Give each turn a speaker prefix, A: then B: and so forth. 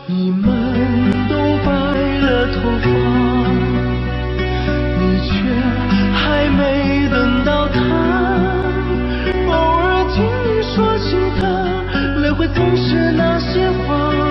A: 你们都白了头发，你却还没等到他。偶尔听你说起他，泪会总是那些话。